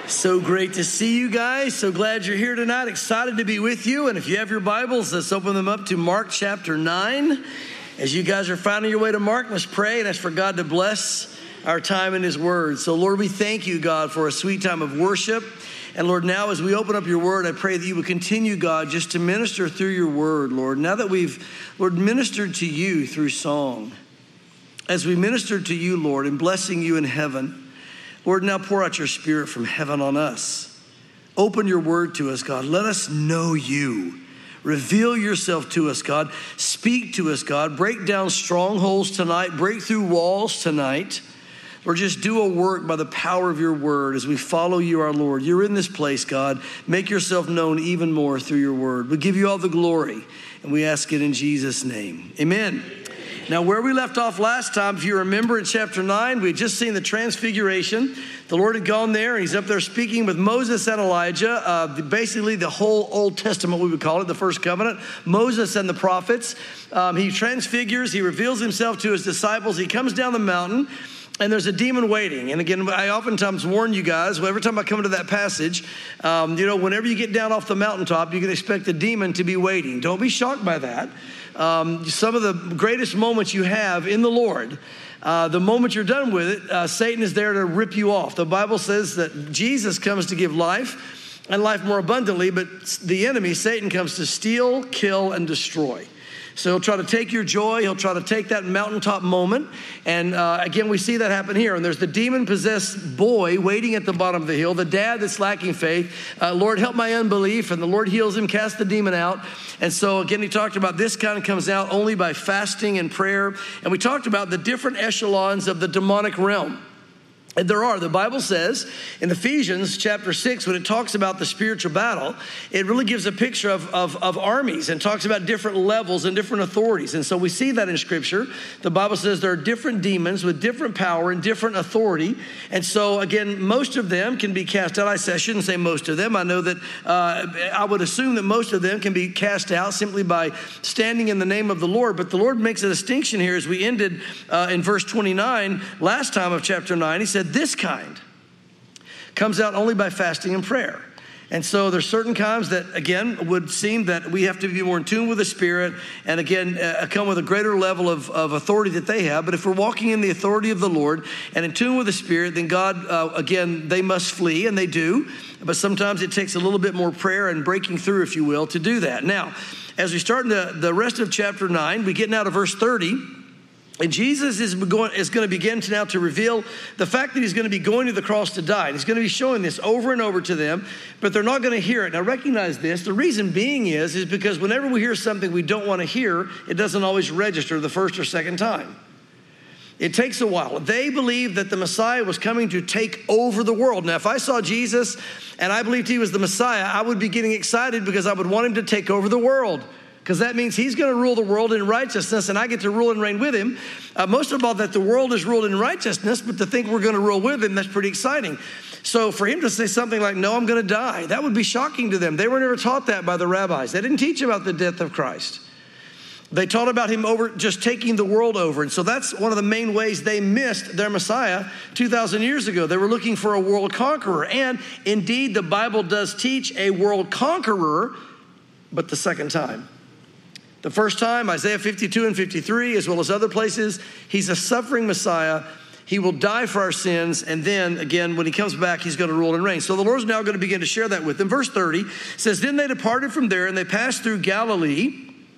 So great to see you guys. So glad you're here tonight. Excited to be with you. And if you have your Bibles, let's open them up to Mark chapter 9. As you guys are finding your way to Mark, let's pray and ask for God to bless our time in His Word. So Lord, we thank you, God, for a sweet time of worship. And Lord, now as we open up your Word, I pray that you would continue, God, just to minister through your Word, Lord. Now that we've, Lord, ministered to you through song, as we ministered to you, Lord, and blessing you in heaven, Lord, now pour out your Spirit from heaven on us. Open your word to us, God. Let us know you. Reveal yourself to us, God. Speak to us, God. Break down strongholds tonight. Break through walls tonight. Lord, just do a work by the power of your word as we follow you, our Lord. You're in this place, God. Make yourself known even more through your word. We give you all the glory, and we ask it in Jesus' name. Amen. Now, where we left off last time, if you remember in chapter 9, we had just seen the transfiguration. The Lord had gone there, and he's up there speaking with Moses and Elijah, basically the whole Old Testament, we would call it, the first covenant, Moses and the prophets. He transfigures, he reveals himself to his disciples. He comes down the mountain, and there's a demon waiting. And again, I oftentimes warn you guys, every time I come to that passage, whenever you get down off the mountaintop, you can expect a demon to be waiting. Don't be shocked by that. Some of the greatest moments you have in the Lord, the moment you're done with it, Satan is there to rip you off. The Bible says that Jesus comes to give life and life more abundantly, but the enemy, Satan, comes to steal, kill, and destroy. So he'll try to take your joy. He'll try to take that mountaintop moment. And again, we see that happen here. And there's the demon-possessed boy waiting at the bottom of the hill, the dad that's lacking faith. Lord, help my unbelief. And the Lord heals him, casts the demon out. And so again, he talked about this kind of comes out only by fasting and prayer. And we talked about the different echelons of the demonic realm. And the Bible says in Ephesians chapter 6, when it talks about the spiritual battle, it really gives a picture of armies and talks about different levels and different authorities. And so we see that in Scripture. The Bible says there are different demons with different power and different authority. And so, again, most of them can be cast out. I shouldn't say most of them. I know that I would assume that most of them can be cast out simply by standing in the name of the Lord. But the Lord makes a distinction here as we ended in verse 29 last time of chapter 9. He said, this kind comes out only by fasting and prayer. And so there's certain times that, again, would seem that we have to be more in tune with the Spirit and, again, come with a greater level of authority that they have. But if we're walking in the authority of the Lord and in tune with the Spirit, then God, again, they must flee, and they do. But sometimes it takes a little bit more prayer and breaking through, if you will, to do that. Now, as we start in the rest of chapter 9, we get now to verse 30. And Jesus is going to begin to now to reveal the fact that he's going to be going to the cross to die. And he's going to be showing this over and over to them, but they're not going to hear it. Now recognize this. The reason being is because whenever we hear something we don't want to hear, it doesn't always register the first or second time. It takes a while. They believed that the Messiah was coming to take over the world. Now, if I saw Jesus and I believed he was the Messiah, I would be getting excited because I would want him to take over the world. Because that means he's going to rule the world in righteousness, and I get to rule and reign with him. Most of all, that the world is ruled in righteousness, but to think we're going to rule with him, that's pretty exciting. So for him to say something like, no, I'm going to die, that would be shocking to them. They were never taught that by the rabbis. They didn't teach about the death of Christ. They taught about him just taking the world over. And so that's one of the main ways they missed their Messiah 2,000 years ago. They were looking for a world conqueror. And indeed, the Bible does teach a world conqueror, but the second time. The first time, Isaiah 52 and 53, as well as other places, he's a suffering Messiah. He will die for our sins. And then, again, when he comes back, he's going to rule and reign. So the Lord's now going to begin to share that with them. Verse 30 says, then they departed from there, and they passed through Galilee.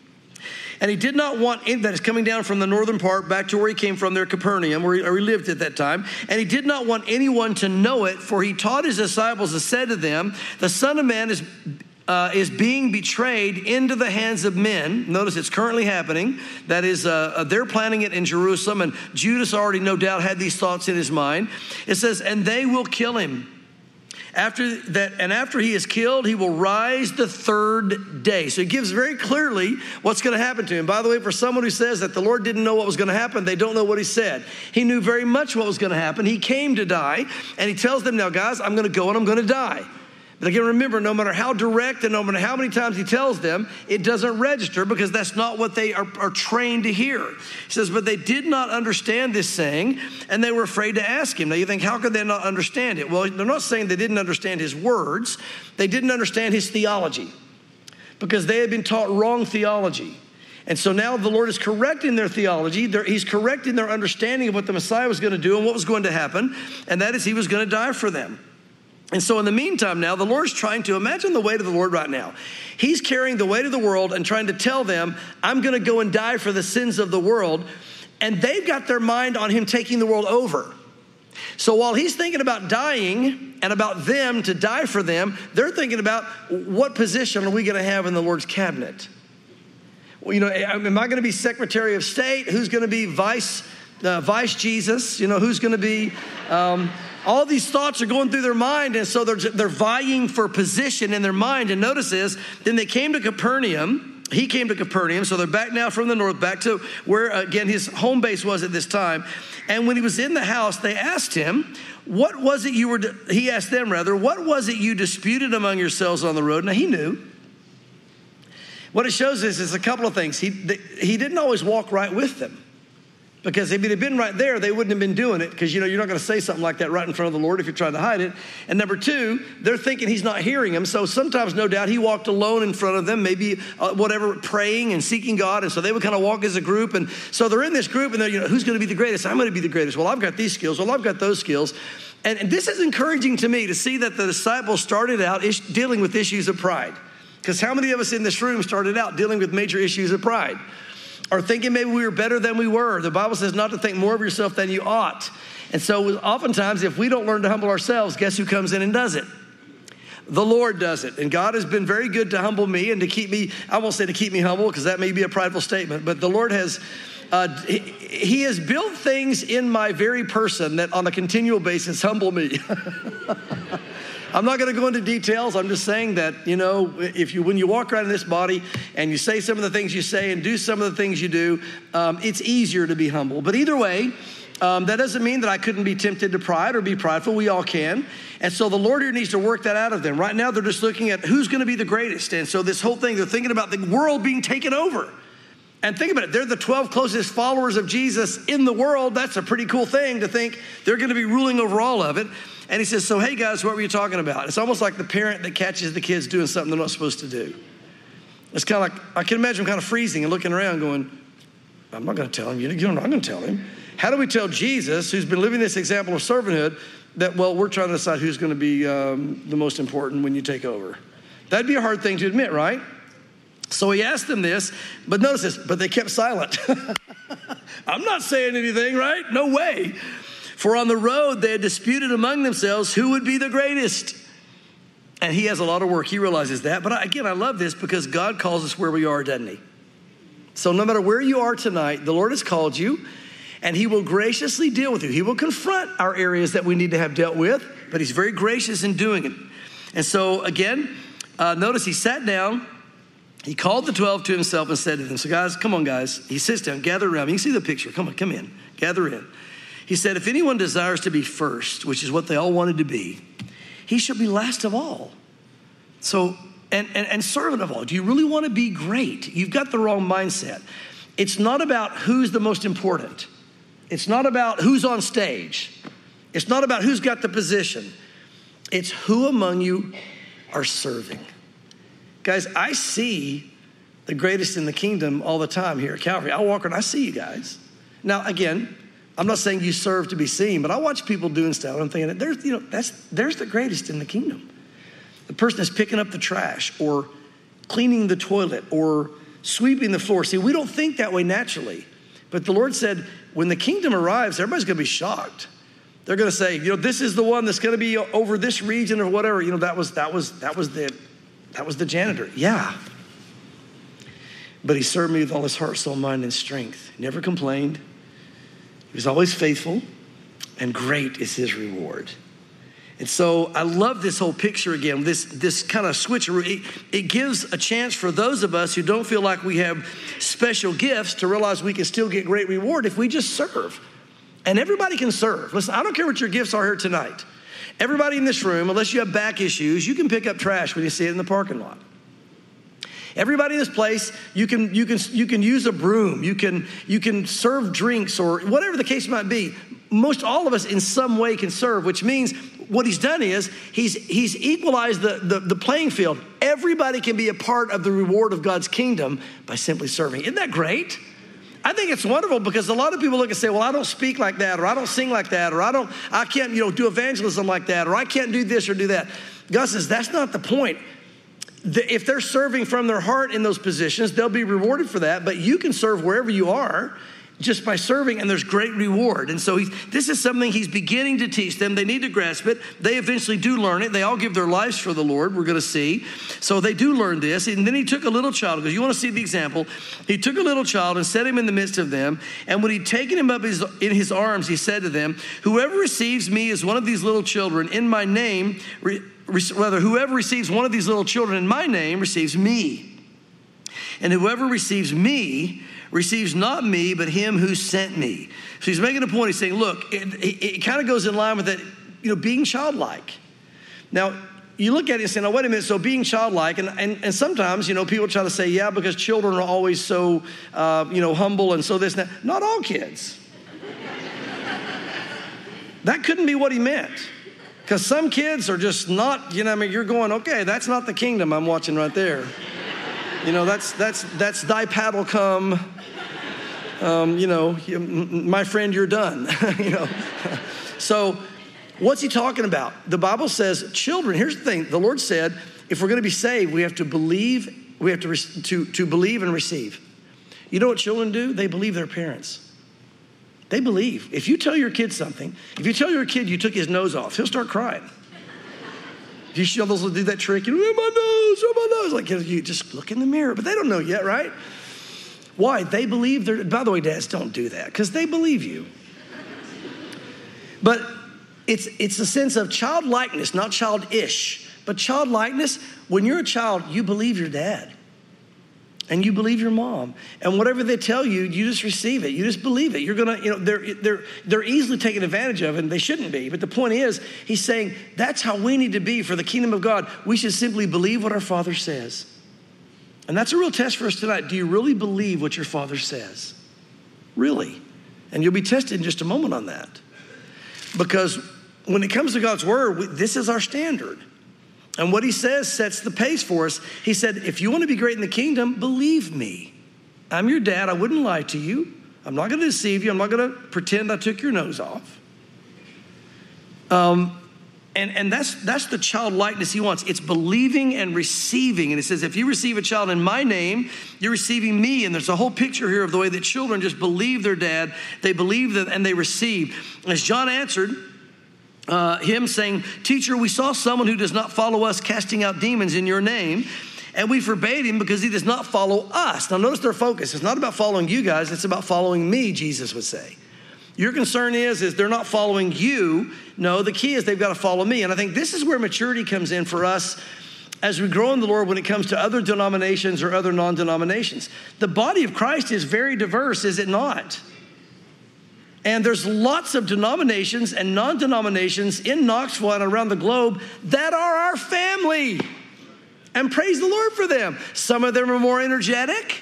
And he did not want, that is coming down from the northern part back to where he came from there, Capernaum, where he lived at that time. And he did not want anyone to know it, for he taught his disciples and said to them, the Son of Man is being betrayed into the hands of men. Notice it's currently happening. That is, they're planning it in Jerusalem, and Judas already no doubt had these thoughts in his mind. It says, and they will kill him. After that, and after he is killed, he will rise the third day. So he gives very clearly what's going to happen to him. By the way, for someone who says that the Lord didn't know what was going to happen, they don't know what he said. He knew very much what was going to happen. He came to die, and he tells them, now guys, I'm going to go and I'm going to die. But again, remember, no matter how direct and no matter how many times he tells them, it doesn't register because that's not what they are trained to hear. He says, but they did not understand this saying, and they were afraid to ask him. Now you think, how could they not understand it? Well, they're not saying they didn't understand his words. They didn't understand his theology because they had been taught wrong theology. And so now the Lord is correcting their theology. He's correcting their understanding of what the Messiah was going to do and what was going to happen, and that is he was going to die for them. And so in the meantime now, the Lord's trying to imagine the weight of the Lord right now. He's carrying the weight of the world and trying to tell them, I'm going to go and die for the sins of the world. And they've got their mind on him taking the world over. So while he's thinking about dying and about them to die for them, they're thinking about what position are we going to have in the Lord's cabinet? Well, am I going to be Secretary of State? Who's going to be Vice Jesus? Who's going to be... all these thoughts are going through their mind, and so they're vying for position in their mind. And notice this, then they came to Capernaum. He came to Capernaum, so they're back now from the north, back to where, again, his home base was at this time. And when he was in the house, they asked him, he asked them, what was it you disputed among yourselves on the road? Now, he knew. What it shows is a couple of things. He didn't always walk right with them. Because if he'd have been right there, they wouldn't have been doing it because, you're not going to say something like that right in front of the Lord if you're trying to hide it. And number two, they're thinking he's not hearing them. So sometimes, no doubt, he walked alone in front of them, maybe praying and seeking God. And so they would kind of walk as a group. And so they're in this group and they're, who's going to be the greatest? I'm going to be the greatest. Well, I've got these skills. Well, I've got those skills. And this is encouraging to me to see that the disciples started out dealing with issues of pride. Because how many of us in this room started out dealing with major issues of pride? Or thinking maybe we were better than we were. The Bible says not to think more of yourself than you ought. And so oftentimes, if we don't learn to humble ourselves, guess who comes in and does it? The Lord does it. And God has been very good to humble me and to keep me, I won't say to keep me humble because that may be a prideful statement, but the Lord has, he has built things in my very person that on a continual basis humble me. I'm not going to go into details. I'm just saying that, when you walk around in this body and you say some of the things you say and do some of the things you do, it's easier to be humble. But either way, that doesn't mean that I couldn't be tempted to pride or be prideful. We all can. And so the Lord here needs to work that out of them. Right now, they're just looking at who's going to be the greatest. And so this whole thing, they're thinking about the world being taken over. And think about it. They're the 12 closest followers of Jesus in the world. That's a pretty cool thing to think they're going to be ruling over all of it. And he says, so, hey, guys, what were you talking about? It's almost like the parent that catches the kids doing something they're not supposed to do. It's kind of like, I can imagine them kind of freezing and looking around going, I'm not going to tell him. You're not going to tell him. How do we tell Jesus, who's been living this example of servanthood, that, well, we're trying to decide who's going to be the most important when you take over? That'd be a hard thing to admit, right? So he asked them this, but notice this, but they kept silent. I'm not saying anything, right? No way. For on the road, they had disputed among themselves who would be the greatest. And he has a lot of work. He realizes that. But again, I love this because God calls us where we are, doesn't he? So no matter where you are tonight, the Lord has called you and he will graciously deal with you. He will confront our areas that we need to have dealt with, but he's very gracious in doing it. And so again, notice he sat down. He called the 12 to himself and said to them, so guys, come on, guys. He sits down, gather around me. You can see the picture. Come on, come in, gather in. He said, if anyone desires to be first, which is what they all wanted to be, he shall be last of all. So, and servant of all. Do you really want to be great? You've got the wrong mindset. It's not about who's the most important. It's not about who's on stage. It's not about who's got the position. It's who among you are serving. Guys, I see the greatest in the kingdom all the time here at Calvary. I walk around, I see you guys. Now, again, I'm not saying you serve to be seen, but I watch people doing stuff. And I'm thinking, there's the greatest in the kingdom. The person that's picking up the trash or cleaning the toilet or sweeping the floor. See, we don't think that way naturally. But the Lord said, when the kingdom arrives, everybody's going to be shocked. They're going to say, this is the one that's going to be over this region or whatever. That was the janitor. Yeah. But he served me with all his heart, soul, mind, and strength. He never complained. He was always faithful, and great is his reward. And so I love this whole picture again, this kind of switcheroo. It gives a chance for those of us who don't feel like we have special gifts to realize we can still get great reward if we just serve. And everybody can serve. Listen, I don't care what your gifts are here tonight. Everybody in this room, unless you have back issues, you can pick up trash when you see it in the parking lot. Everybody in this place, you can use a broom, you can serve drinks or whatever the case might be. Most all of us in some way can serve, which means what he's done is he's equalized the playing field. Everybody can be a part of the reward of God's kingdom by simply serving. Isn't that great? I think it's wonderful because a lot of people look and say, well, I don't speak like that, or I don't sing like that, or I can't, do evangelism like that, or I can't do this or do that. God says, that's not the point. If they're serving from their heart in those positions, they'll be rewarded for that, but you can serve wherever you are just by serving, and there's great reward. And so this is something he's beginning to teach them. They need to grasp it. They eventually do learn it. They all give their lives for the Lord, we're going to see. So they do learn this. And then he took a little child, because you want to see the example. He took a little child and set him in the midst of them. And when he'd taken him up in his arms, he said to them, whoever receives me as one of these little children in my name, whoever receives one of these little children in my name receives me. And whoever receives me receives not me, but him who sent me. So he's making a point. He's saying, look, it kind of goes in line with that, being childlike. Now, you look at it and say, now, wait a minute, so being childlike, and sometimes, people try to say, yeah, because children are always so, humble and so this and that. Not all kids. That couldn't be what he meant. Because some kids are just not, you're going, okay, that's not the kingdom I'm watching right there. That's thy paddle come, my friend, you're done, So what's he talking about? The Bible says children, here's the thing. The Lord said, if we're going to be saved, we have to believe, we have to believe and receive. You know what children do? They believe their parents. They believe. If you tell your kid something, if you tell your kid you took his nose off, he'll start crying. You know those will do that trick, my nose. Like, you just look in the mirror, but they don't know yet, right? Why? They believe by the way, dads, don't do that, because they believe you. But it's a sense of childlikeness, not childish, but childlikeness. When you're a child, you believe your dad. And you believe your mom. And whatever they tell you, you just receive it. You just believe it. You're going to, they're easily taken advantage of, and they shouldn't be. But the point is, he's saying that's how we need to be for the kingdom of God. We should simply believe what our Father says. And that's a real test for us tonight. Do you really believe what your Father says? Really? And you'll be tested in just a moment on that. Because when it comes to God's word, this is our standard. And what he says sets the pace for us. He said, if you want to be great in the kingdom, believe me. I'm your dad. I wouldn't lie to you. I'm not going to deceive you. I'm not going to pretend I took your nose off. And that's the childlikeness he wants. It's believing and receiving. And it says, if you receive a child in my name, you're receiving me. And there's a whole picture here of the way that children just believe their dad. They believe that and they receive. As John answered, him saying, teacher, we saw someone who does not follow us casting out demons in your name, and we forbade him because he does not follow us. Now notice their focus. It's not about following you guys. It's about following me, Jesus would say. Your concern is they're not following you. No, the key is they've got to follow me. And I think this is where maturity comes in for us as we grow in the Lord when it comes to other denominations or other non-denominations. The body of Christ is very diverse, is it not? And there's lots of denominations and non-denominations in Knoxville and around the globe that are our family. And praise the Lord for them. Some of them are more energetic.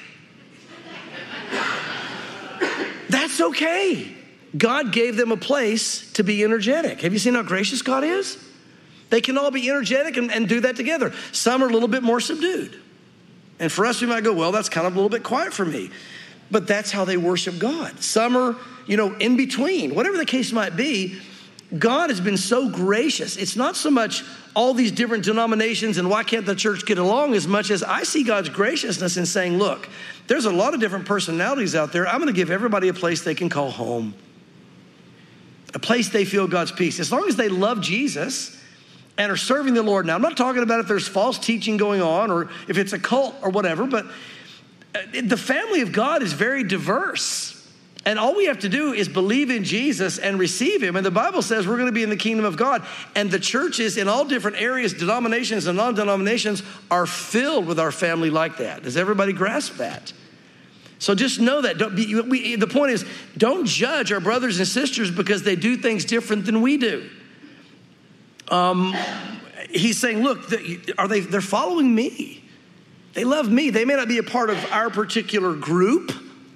That's okay. God gave them a place to be energetic. Have you seen how gracious God is? They can all be energetic and do that together. Some are a little bit more subdued. And for us, we might go, well, that's kind of a little bit quiet for me. But that's how they worship God. Some are, in between. Whatever the case might be, God has been so gracious. It's not so much all these different denominations and why can't the church get along as much as I see God's graciousness in saying, look, there's a lot of different personalities out there. I'm going to give everybody a place they can call home. A place they feel God's peace. As long as they love Jesus and are serving the Lord. Now, I'm not talking about if there's false teaching going on or if it's a cult or whatever, but the family of God is very diverse. And all we have to do is believe in Jesus and receive him. And the Bible says we're going to be in the kingdom of God. And the churches in all different areas, denominations and non-denominations, are filled with our family like that. Does everybody grasp that? So just know that. The point is, don't judge our brothers and sisters because they do things different than we do. He's saying, look, they're following me. They love me. They may not be a part of our particular group,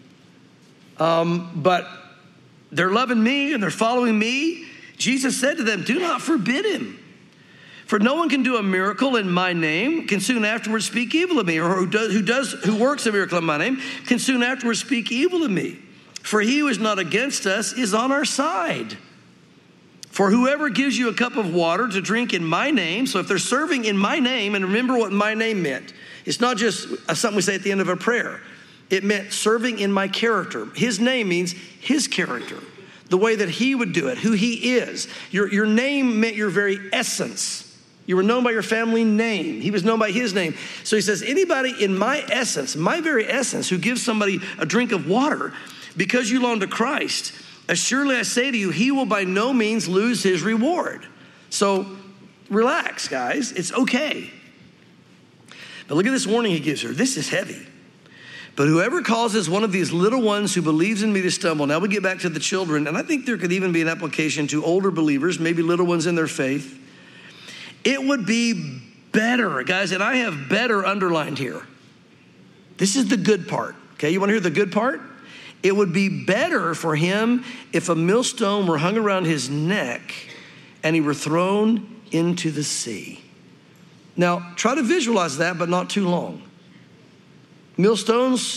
but they're loving me and they're following me. Jesus said to them, do not forbid him. For no one can do a miracle in my name, can soon afterwards speak evil of me, or who works a miracle in my name, can soon afterwards speak evil of me. For he who is not against us is on our side. For whoever gives you a cup of water to drink in my name, so if they're serving in my name, and remember what my name meant. It's not just something we say at the end of a prayer. It meant serving in my character. His name means his character, the way that he would do it, who he is. Your name meant your very essence. You were known by your family name. He was known by his name. So he says, anybody in my essence, my very essence, who gives somebody a drink of water because you belong to Christ, assuredly I say to you, he will by no means lose his reward. So relax, guys. It's okay. But look at this warning he gives her. This is heavy. But whoever causes one of these little ones who believes in me to stumble. Now we get back to the children, and I think there could even be an application to older believers, maybe little ones in their faith. It would be better, guys, and I have better underlined here. This is the good part, okay? You want to hear the good part? It would be better for him if a millstone were hung around his neck and he were thrown into the sea. Now, try to visualize that, but not too long. Millstones,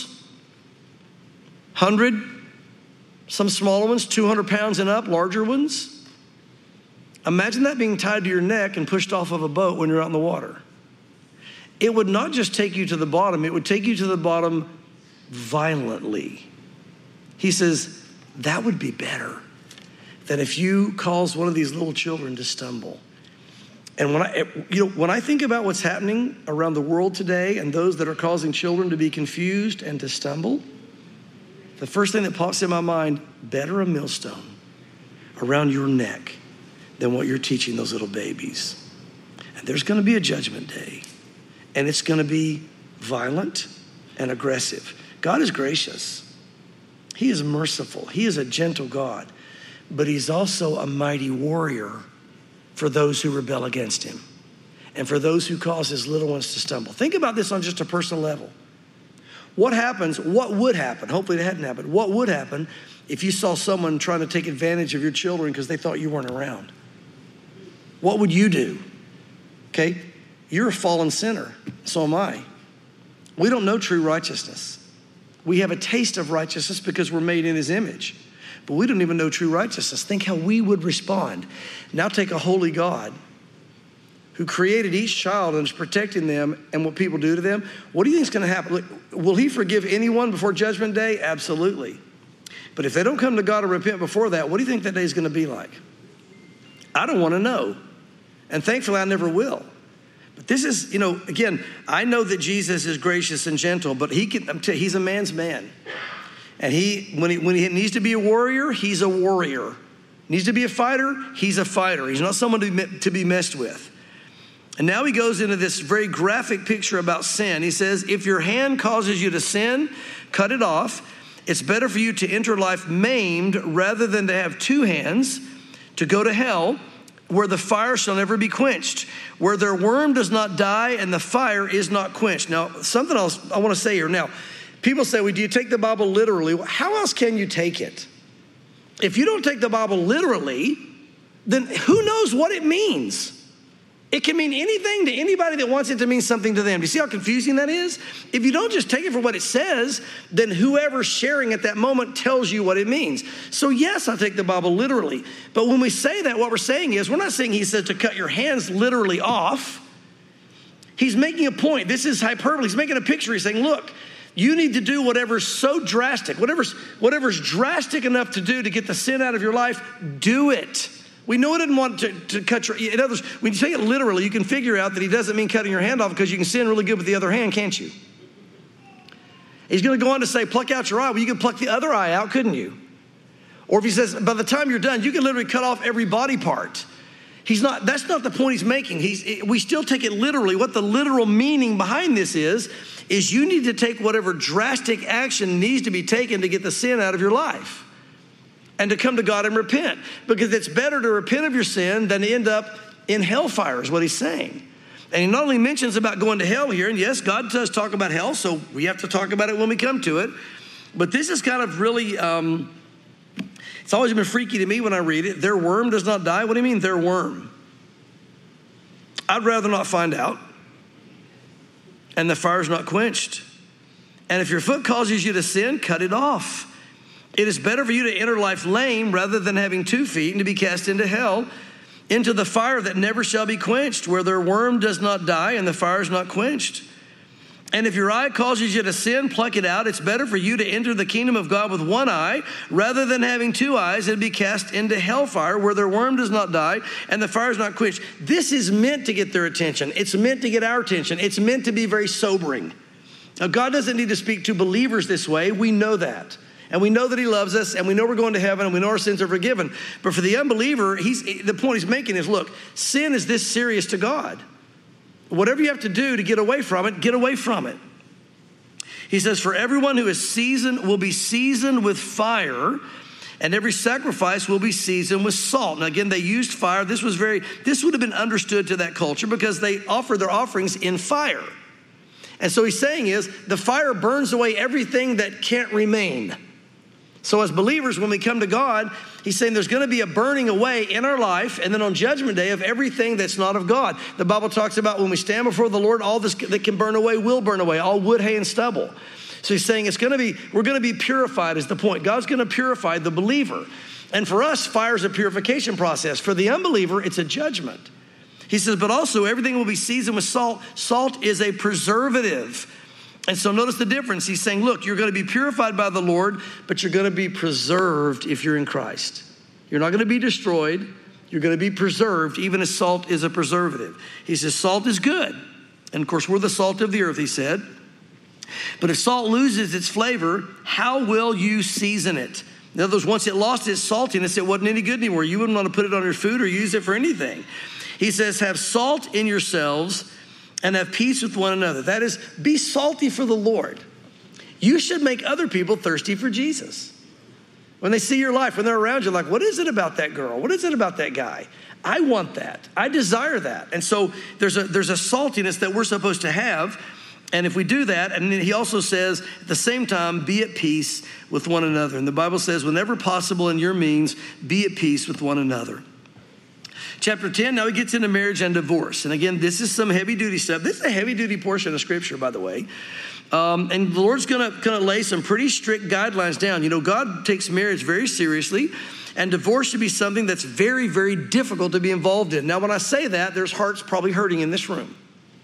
100, some smaller ones, 200 pounds and up, larger ones. Imagine that being tied to your neck and pushed off of a boat when you're out in the water. It would not just take you to the bottom, it would take you to the bottom violently. He says, that would be better than if you cause one of these little children to stumble. And when I think about what's happening around the world today and those that are causing children to be confused and to stumble, the first thing that pops in my mind, better a millstone around your neck than what you're teaching those little babies. And there's going to be a judgment day, and it's going to be violent and aggressive. God is gracious. He is merciful. He is a gentle God, but he's also a mighty warrior for those who rebel against him and for those who cause his little ones to stumble. Think about this on just a personal level. What would happen, hopefully it hadn't happened, what would happen if you saw someone trying to take advantage of your children because they thought you weren't around? What would you do? Okay, you're a fallen sinner, so am I. We don't know true righteousness. We have a taste of righteousness because we're made in his image, but we don't even know true righteousness. Think how we would respond. Now take a holy God who created each child and is protecting them and what people do to them. What do you think is going to happen? Look, will he forgive anyone before Judgment Day? Absolutely. But if they don't come to God and repent before that, what do you think that day is going to be like? I don't want to know. And thankfully, I never will. But this is, again, I know that Jesus is gracious and gentle, but he's a man's man. And when he needs to be a warrior, he's a warrior. Needs to be a fighter, he's a fighter. He's not someone to be messed with. And now he goes into this very graphic picture about sin. He says, if your hand causes you to sin, cut it off. It's better for you to enter life maimed rather than to have two hands to go to hell, where the fire shall never be quenched, where their worm does not die and the fire is not quenched. Now, something else I want to say here. Now, people say, well, do you take the Bible literally? Well, how else can you take it? If you don't take the Bible literally, then who knows what it means? It can mean anything to anybody that wants it to mean something to them. Do you see how confusing that is? If you don't just take it for what it says, then whoever's sharing at that moment tells you what it means. So yes, I take the Bible literally. But when we say that, what we're saying is, we're not saying he said to cut your hands literally off. He's making a point. This is hyperbole. He's making a picture. He's saying, look, you need to do whatever's so drastic, whatever's drastic enough to do to get the sin out of your life, do it. We know he didn't want to cut your, in other words, when you say it literally, you can figure out that he doesn't mean cutting your hand off, because you can sin really good with the other hand, can't you? He's going to go on to say, pluck out your eye. Well, you could pluck the other eye out, couldn't you? Or if he says, by the time you're done, you can literally cut off every body part. That's not the point he's making. We still take it literally. What the literal meaning behind this is you need to take whatever drastic action needs to be taken to get the sin out of your life and to come to God and repent. Because it's better to repent of your sin than to end up in hellfire is what he's saying. And he not only mentions about going to hell here, and yes, God does talk about hell, so we have to talk about it when we come to it. But this is kind of really, it's always been freaky to me when I read it. Their worm does not die. What do you mean, their worm? I'd rather not find out. And the fire's not quenched. And if your foot causes you to sin, cut it off. It is better for you to enter life lame rather than having 2 feet and to be cast into hell, into the fire that never shall be quenched, where their worm does not die and the fire is not quenched. And if your eye causes you to sin, pluck it out. It's better for you to enter the kingdom of God with 1 eye rather than having 2 eyes and be cast into hellfire, where their worm does not die and the fire is not quenched. This is meant to get their attention. It's meant to get our attention. It's meant to be very sobering. Now, God doesn't need to speak to believers this way. We know that. And we know that he loves us, and we know we're going to heaven, and we know our sins are forgiven. But for the unbeliever, the point he's making is, look, sin is this serious to God. Whatever you have to do to get away from it, get away from it. He says, for everyone who is seasoned will be seasoned with fire, and every sacrifice will be seasoned with salt. Now, again, they used fire. This would have been understood to that culture because they offered their offerings in fire. And so he's saying is, the fire burns away everything that can't remain. So as believers, when we come to God, he's saying there's going to be a burning away in our life, and then on Judgment Day of everything that's not of God. The Bible talks about when we stand before the Lord, all this that can burn away will burn away, all wood, hay, and stubble. So he's saying we're going to be purified is the point. God's going to purify the believer. And for us, fire is a purification process. For the unbeliever, it's a judgment. He says, but also everything will be seasoned with salt. Salt is a preservative. And so notice the difference. He's saying, look, you're going to be purified by the Lord, but you're going to be preserved if you're in Christ. You're not going to be destroyed. You're going to be preserved, even as salt is a preservative. He says, salt is good. And of course, we're the salt of the earth, he said. But if salt loses its flavor, how will you season it? In other words, once it lost its saltiness, it wasn't any good anymore. You wouldn't want to put it on your food or use it for anything. He says, have salt in yourselves and have peace with one another. That is, be salty for the Lord. You should make other people thirsty for Jesus. When they see your life, when they're around you, like, what is it about that girl? What is it about that guy? I want that. I desire that. And so there's a saltiness that we're supposed to have. And if we do that, and then he also says, at the same time, be at peace with one another. And the Bible says, whenever possible in your means, be at peace with one another. Chapter 10, now he gets into marriage and divorce. And again, this is some heavy-duty stuff. This is a heavy-duty portion of Scripture, by the way. And the Lord's going to lay some pretty strict guidelines down. You know, God takes marriage very seriously, and divorce should be something that's very, very difficult to be involved in. Now, when I say that, there's hearts probably hurting in this room.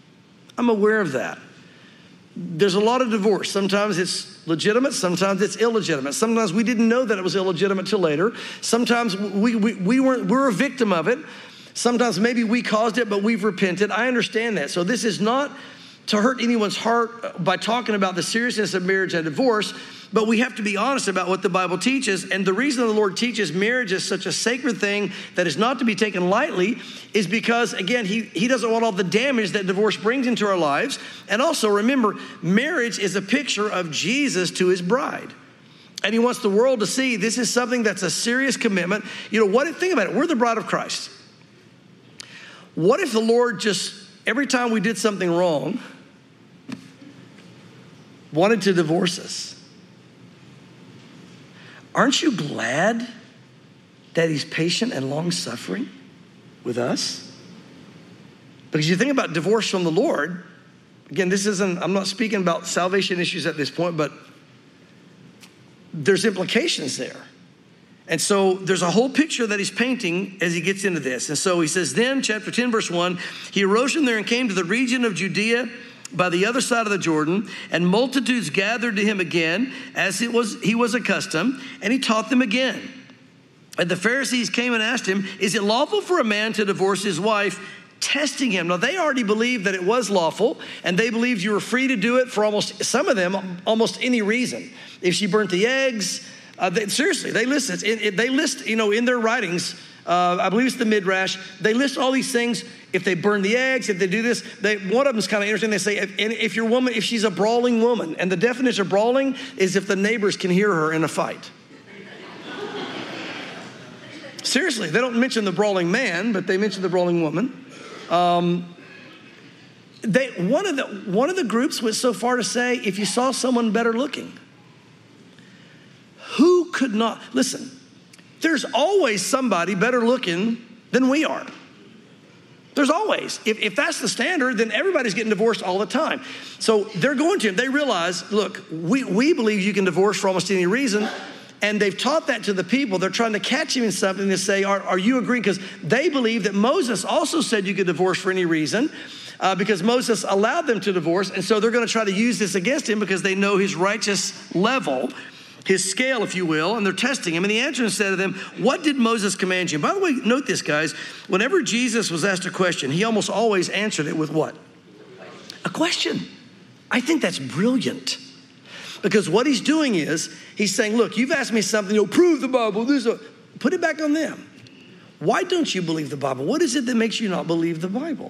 I'm aware of that. There's a lot of divorce. Sometimes it's legitimate. Sometimes it's illegitimate. Sometimes we didn't know that it was illegitimate till later. Sometimes we're a victim of it. Sometimes maybe we caused it, but we've repented. I understand that. So this is not to hurt anyone's heart by talking about the seriousness of marriage and divorce, but we have to be honest about what the Bible teaches. And the reason the Lord teaches marriage is such a sacred thing that is not to be taken lightly is because, again, he doesn't want all the damage that divorce brings into our lives. And also, remember, marriage is a picture of Jesus to his bride. And he wants the world to see this is something that's a serious commitment. You know, think about it. We're the bride of Christ. What if the Lord just, every time we did something wrong, wanted to divorce us? Aren't you glad that he's patient and long-suffering with us? Because you think about divorce from the Lord, again, I'm not speaking about salvation issues at this point, but there's implications there. And so there's a whole picture that he's painting as he gets into this. And so he says, then, chapter 10, verse 1, he arose from there and came to the region of Judea by the other side of the Jordan, and multitudes gathered to him again, as he was accustomed, and he taught them again. And the Pharisees came and asked him, is it lawful for a man to divorce his wife, testing him? Now, they already believed that it was lawful, and they believed you were free to do it for some of them, almost any reason. If she burnt the eggs, they list, in their writings, I believe it's the Midrash, they list all these things. If they burn the eggs, if they do this, one of them is kind of interesting. They say, if she's a brawling woman, and the definition of brawling is if the neighbors can hear her in a fight. Seriously, they don't mention the brawling man, but they mention the brawling woman. One of the groups went so far to say, if you saw someone better looking, who could not? Listen, there's always somebody better looking than we are. There's always. If that's the standard, then everybody's getting divorced all the time. So they're going to him. They realize, look, we believe you can divorce for almost any reason. And they've taught that to the people. They're trying to catch him in something to say, are you agreeing? Because they believe that Moses also said you could divorce for any reason because Moses allowed them to divorce. And so they're going to try to use this against him because they know his righteous level, his scale, if you will, and they're testing him. And he answered and said to them, what did Moses command you? By the way, note this, guys. Whenever Jesus was asked a question, he almost always answered it with what? A question. I think that's brilliant. Because what he's doing is, he's saying, look, you've asked me something, prove the Bible. Put it back on them. Why don't you believe the Bible? What is it that makes you not believe the Bible?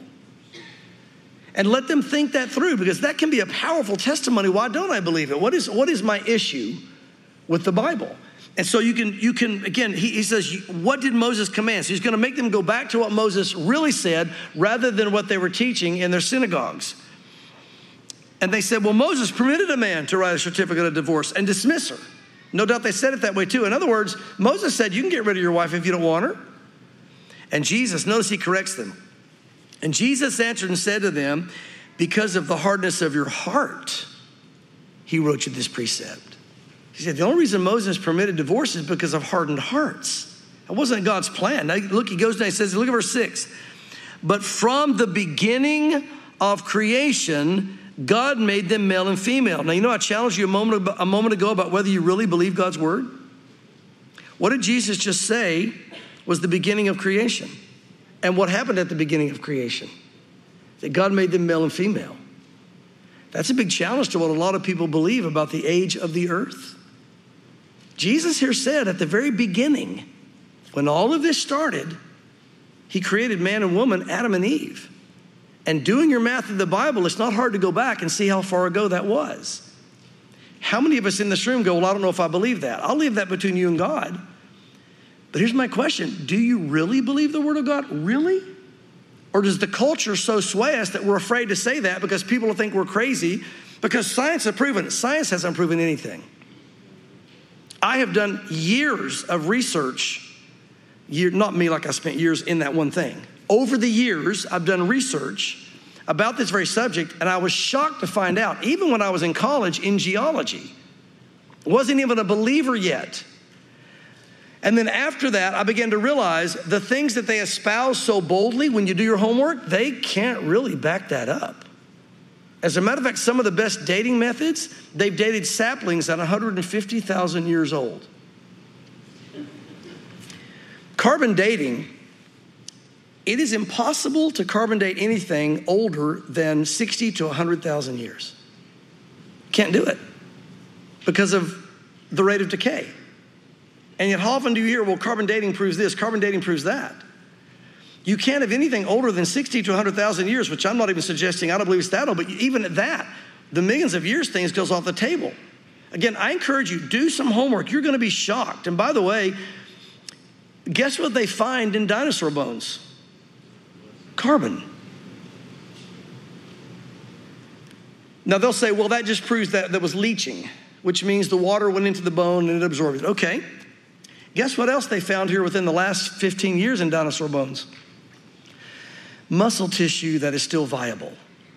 And let them think that through, because that can be a powerful testimony. Why don't I believe it? What is my issue with the Bible? And so you can again, he says, what did Moses command? So he's going to make them go back to what Moses really said rather than what they were teaching in their synagogues. And they said, well, Moses permitted a man to write a certificate of divorce and dismiss her. No doubt they said it that way too. In other words, Moses said, you can get rid of your wife if you don't want her. And Jesus, notice he corrects them. And Jesus answered and said to them, because of the hardness of your heart, he wrote you this precept. He said, the only reason Moses permitted divorce is because of hardened hearts. It wasn't God's plan. Now, look, he goes down, he says, look at verse 6. But from the beginning of creation, God made them male and female. Now, I challenged you a moment ago about whether you really believe God's word. What did Jesus just say was the beginning of creation? And what happened at the beginning of creation? That God made them male and female. That's a big challenge to what a lot of people believe about the age of the earth. Jesus here said at the very beginning, when all of this started, he created man and woman, Adam and Eve. And doing your math in the Bible, it's not hard to go back and see how far ago that was. How many of us in this room go, well, I don't know if I believe that. I'll leave that between you and God. But here's my question. Do you really believe the word of God? Really? Or does the culture so sway us that we're afraid to say that because people will think we're crazy? Because science has proven it. Science hasn't proven anything. I have done years of research. Not me, like I spent years in that one thing. Over the years, I've done research about this very subject, and I was shocked to find out, even when I was in college in geology, wasn't even a believer yet. And then after that, I began to realize the things that they espouse so boldly when you do your homework, they can't really back that up. As a matter of fact, some of the best dating methods, they've dated saplings at 150,000 years old. Carbon dating, it is impossible to carbon date anything older than 60 to 100,000 years. Can't do it because of the rate of decay. And yet how often do you hear, well, carbon dating proves this, carbon dating proves that. You can't have anything older than 60 to 100,000 years, which I'm not even suggesting, I don't believe it's that old, but even at that, the millions of years things goes off the table. Again, I encourage you, do some homework. You're going to be shocked. And by the way, guess what they find in dinosaur bones? Carbon. Now they'll say, well, that just proves that was leaching, which means the water went into the bone and it absorbed it. Okay. Guess what else they found here within the last 15 years in dinosaur bones? Muscle tissue that is still viable.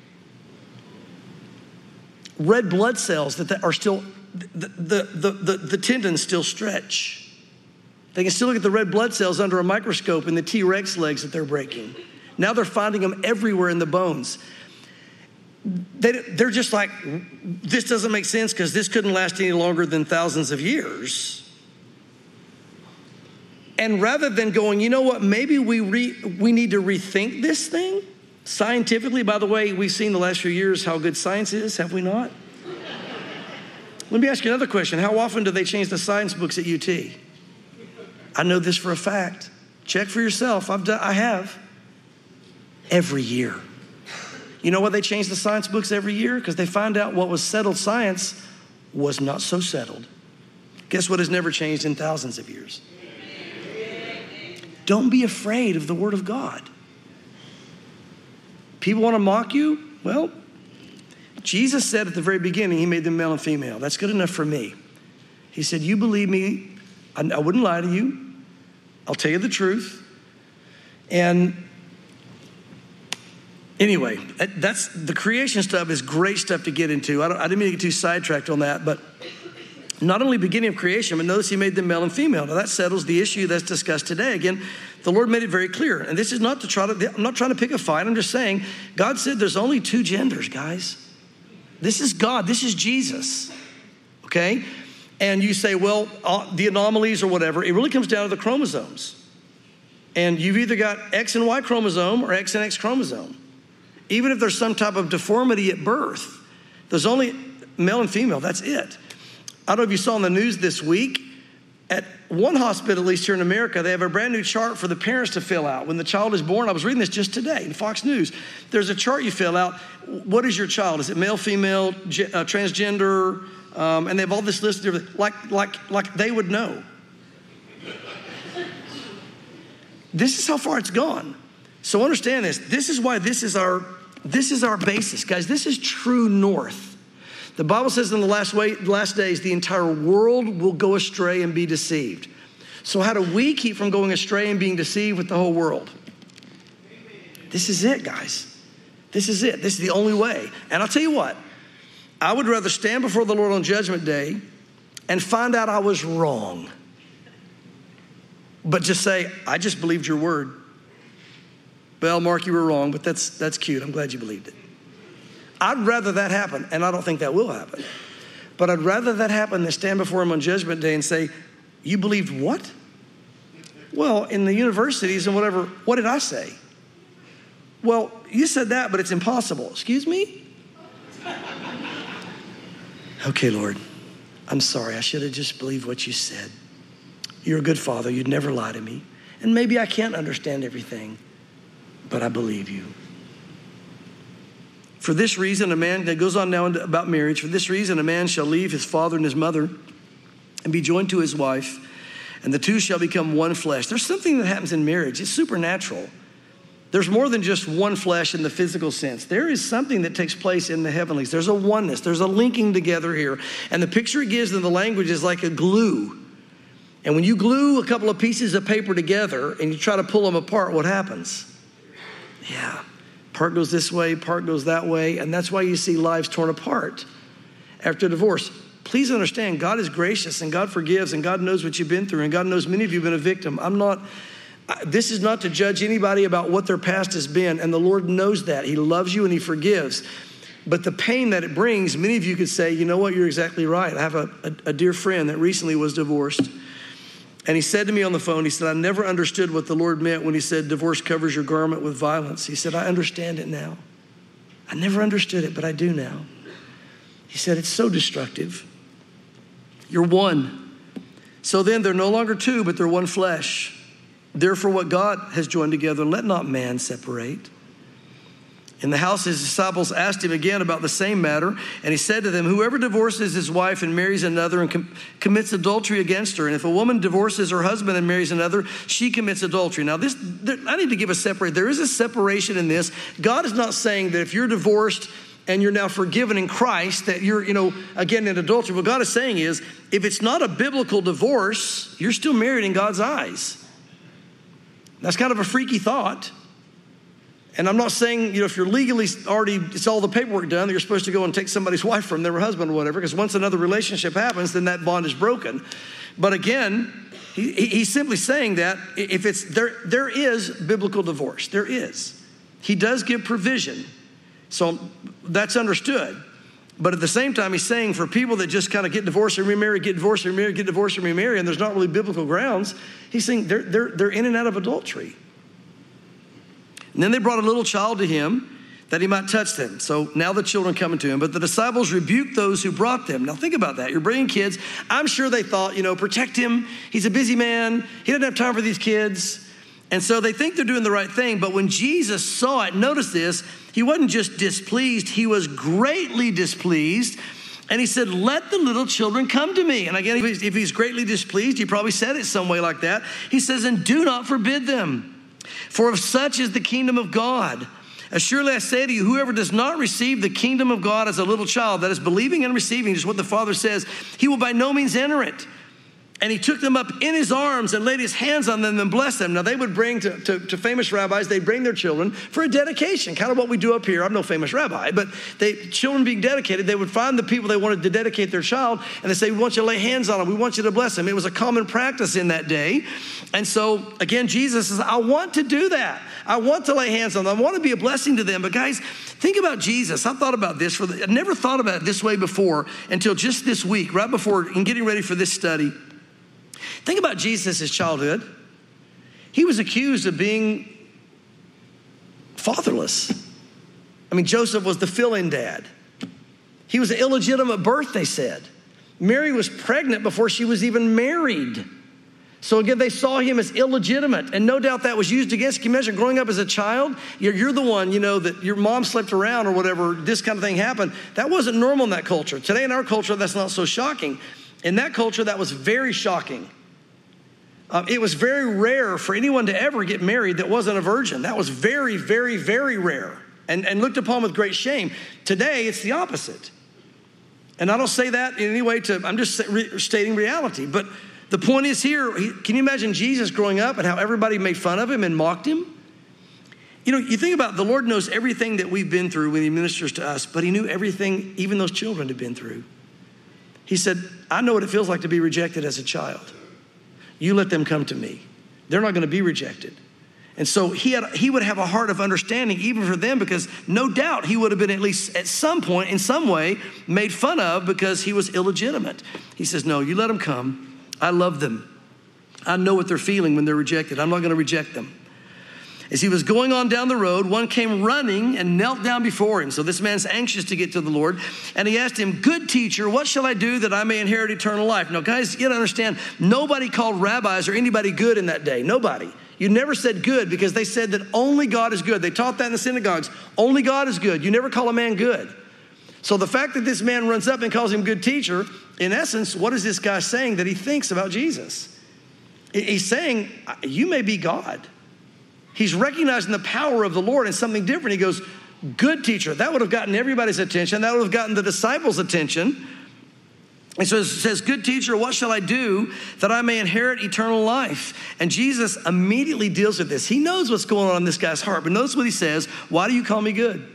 Red blood cells that are still, the tendons still stretch. They can still look at the red blood cells under a microscope in the T-Rex legs that they're breaking. Now they're finding them everywhere in the bones. They're just like, this doesn't make sense because this couldn't last any longer than thousands of years. And rather than going, you know what, maybe we need to rethink this thing. Scientifically, by the way, we've seen the last few years how good science is, have we not? Let me ask you another question. How often do they change the science books at UT? I know this for a fact. Check for yourself. I have. Every year. You know why they change the science books every year? Because they find out what was settled science was not so settled. Guess what has never changed in thousands of years? Don't be afraid of the word of God. People want to mock you? Well, Jesus said at the very beginning, he made them male and female. That's good enough for me. He said, you believe me, I wouldn't lie to you. I'll tell you the truth. And anyway, that's the creation stuff is great stuff to get into. I didn't mean to get too sidetracked on that, but not only beginning of creation, but notice he made them male and female. Now that settles the issue that's discussed today. Again, the Lord made it very clear. And this is not I'm not trying to pick a fight. I'm just saying, God said there's only two genders, guys. This is God. This is Jesus. Okay? And you say, well, the anomalies or whatever, it really comes down to the chromosomes. And you've either got X and Y chromosome or X and X chromosome. Even if there's some type of deformity at birth, there's only male and female. That's it. I don't know if you saw in the news this week, at one hospital, at least here in America, they have a brand new chart for the parents to fill out. When the child is born, I was reading this just today in Fox News. There's a chart you fill out. What is your child? Is it male, female, transgender? And they have all this list of everything, like they would know. This is how far it's gone. So understand this. This is why this is our basis. Guys, this is true north. The Bible says in the last days, the entire world will go astray and be deceived. So how do we keep from going astray and being deceived with the whole world? This is it, guys. This is it. This is the only way. And I'll tell you what, I would rather stand before the Lord on Judgment Day and find out I was wrong. But just say, I just believed your word. Well, Mark, you were wrong, but that's cute. I'm glad you believed it. I'd rather that happen, and I don't think that will happen. But I'd rather that happen than stand before him on Judgment Day and say, you believed what? Well, in the universities and whatever, what did I say? Well, you said that, but it's impossible. Excuse me? Okay, Lord, I'm sorry. I should have just believed what you said. You're a good father. You'd never lie to me. And maybe I can't understand everything, but I believe you. For this reason, a man, that goes on now about marriage, for this reason, a man shall leave his father and his mother and be joined to his wife, and the two shall become one flesh. There's something that happens in marriage. It's supernatural. There's more than just one flesh in the physical sense. There is something that takes place in the heavenlies. There's a oneness. There's a linking together here. And the picture it gives in the language is like a glue. And when you glue a couple of pieces of paper together and you try to pull them apart, what happens? Yeah. Part goes this way, part goes that way, and that's why you see lives torn apart after divorce. Please understand, God is gracious, and God forgives, and God knows what you've been through, and God knows many of you have been a victim. This is not to judge anybody about what their past has been, and the Lord knows that. He loves you and he forgives. But the pain that it brings, many of you could say, you know what, you're exactly right. I have a dear friend that recently was divorced. And he said to me on the phone, he said, I never understood what the Lord meant when he said divorce covers your garment with violence. He said, I understand it now. I never understood it, but I do now. He said, it's so destructive. You're one. So then they're no longer two, but they're one flesh. Therefore, what God has joined together, let not man separate. In the house, his disciples asked him again about the same matter, and he said to them, whoever divorces his wife and marries another and commits adultery against her, and if a woman divorces her husband and marries another, she commits adultery. Now, I need to give a separate. There is a separation in this. God is not saying that if you're divorced and you're now forgiven in Christ, that you're, again in adultery. What God is saying is, if it's not a biblical divorce, you're still married in God's eyes. That's kind of a freaky thought. And I'm not saying, if you're legally already, it's all the paperwork done, that you're supposed to go and take somebody's wife from their husband or whatever, because once another relationship happens, then that bond is broken. But again, he's simply saying that if it's there is biblical divorce. There is. He does give provision. So that's understood. But at the same time, he's saying for people that just kind of get divorced and remarry, get divorced and remarry, get divorced and remarry, and there's not really biblical grounds, he's saying they're in and out of adultery. And then they brought a little child to him that he might touch them. So now the children coming to him. But the disciples rebuked those who brought them. Now think about that. You're bringing kids. I'm sure they thought, protect him. He's a busy man. He doesn't have time for these kids. And so they think they're doing the right thing. But when Jesus saw it, notice this, he wasn't just displeased. He was greatly displeased And he said, let the little children come to me. And again, if he's greatly displeased, he probably said it some way like that. He says, and do not forbid them, for of such is the kingdom of God. Assuredly I say to you, whoever does not receive the kingdom of God as a little child, that is believing and receiving just what the Father says, he will by no means enter it. And he took them up in his arms and laid his hands on them and blessed them. Now they would bring to famous rabbis, they'd bring their children for a dedication, kind of what we do up here. I'm no famous rabbi, but children being dedicated, they would find the people they wanted to dedicate their child, and they say, we want you to lay hands on them. We want you to bless them. It was a common practice in that day. And so again, Jesus says, I want to do that. I want to lay hands on them. I want to be a blessing to them. But guys, think about Jesus. I thought about this. I never thought about it this way before until just this week, right before in getting ready for this study. Think about Jesus' childhood. He was accused of being fatherless. I mean, Joseph was the fill-in dad. He was an illegitimate birth, they said. Mary was pregnant before she was even married. So again, they saw him as illegitimate, and no doubt that was used against him. Can you imagine growing up as a child? You're the one, that your mom slept around or whatever, this kind of thing happened. That wasn't normal in that culture. Today in our culture, that's not so shocking. In that culture, that was very shocking. It was very rare for anyone to ever get married that wasn't a virgin. That was very, very, very rare and looked upon with great shame. Today, it's the opposite. And I don't say that in any way I'm just stating reality. But the point is here, can you imagine Jesus growing up and how everybody made fun of him and mocked him? You think about the Lord knows everything that we've been through when he ministers to us, but he knew everything even those children had been through. He said, I know what it feels like to be rejected as a child. You let them come to me. They're not going to be rejected. And so he would have a heart of understanding even for them, because no doubt he would have been at least at some point in some way made fun of because he was illegitimate. He says, no, you let them come. I love them. I know what they're feeling when they're rejected. I'm not going to reject them. As he was going on down the road, one came running and knelt down before him. So this man's anxious to get to the Lord. And he asked him, good teacher, what shall I do that I may inherit eternal life? Now, guys, you got to understand, nobody called rabbis or anybody good in that day. Nobody. You never said good because they said that only God is good. They taught that in the synagogues. Only God is good. You never call a man good. So the fact that this man runs up and calls him good teacher, in essence, what is this guy saying that he thinks about Jesus? He's saying, you may be God. He's recognizing the power of the Lord and something different. He goes, good teacher. That would have gotten everybody's attention. That would have gotten the disciples' attention. And so it says, good teacher, what shall I do that I may inherit eternal life? And Jesus immediately deals with this. He knows what's going on in this guy's heart. But notice what he says, why do you call me good?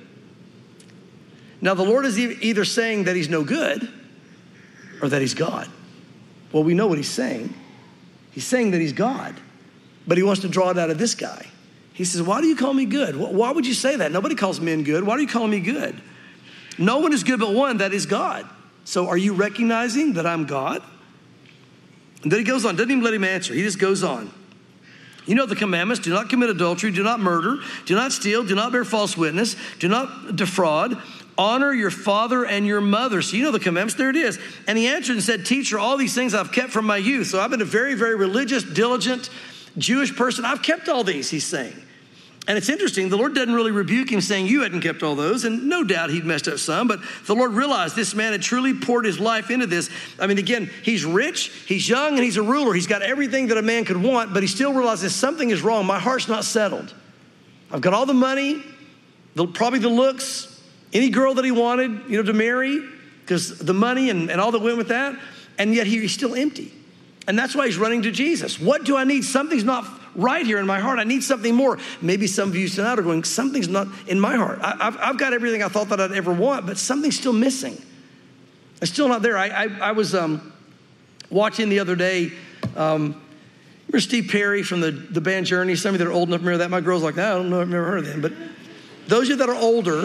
Now, the Lord is either saying that he's no good or that he's God. Well, we know what he's saying. He's saying that he's God. But he wants to draw it out of this guy. He says, why do you call me good? Why would you say that? Nobody calls men good. Why are you calling me good? No one is good but one, that is God. So are you recognizing that I'm God? And then he goes on, doesn't even let him answer. He just goes on. You know the commandments: do not commit adultery, do not murder, do not steal, do not bear false witness, do not defraud, honor your father and your mother. So you know the commandments, there it is. And he answered and said, teacher, all these things I've kept from my youth. So I've been a very, very religious, diligent Jewish person. I've kept all these, he's saying. And it's interesting, the Lord doesn't really rebuke him saying you hadn't kept all those, and no doubt he'd messed up some, but the Lord realized this man had truly poured his life into this. I mean, again, he's rich, he's young, and he's a ruler. He's got everything that a man could want, but he still realizes something is wrong. My heart's not settled. I've got all the money, probably the looks, any girl that he wanted, to marry, because the money and all that went with that, and yet he's still empty. And that's why he's running to Jesus. What do I need? Something's not right here in my heart. I need something more. Maybe some of you tonight are going, something's not in my heart. I've got everything I thought that I'd ever want, but something's still missing. It's still not there. I was watching the other day, remember Steve Perry from the band Journey? Some of you that are old enough to remember that. My girl's like, I don't know, I've never heard of them. But those of you that are older,